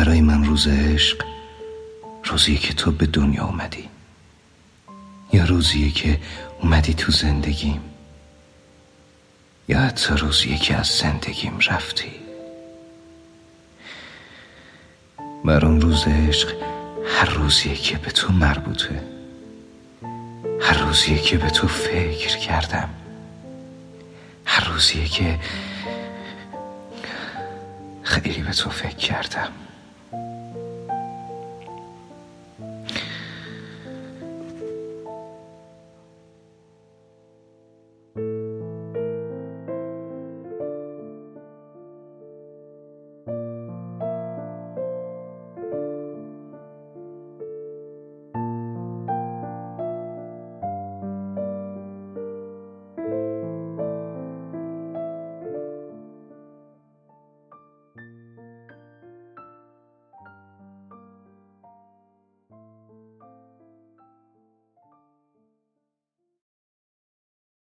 برای من روز عشق روزیه که تو به دنیا اومدی، یا روزیه که اومدی تو زندگیم، یا حتی روزیه که از زندگیم رفتی. برام روز عشق هر روزیه که به تو مربوطه، هر روزیه که به تو فکر کردم، هر روزیه که خیلی به تو فکر کردم.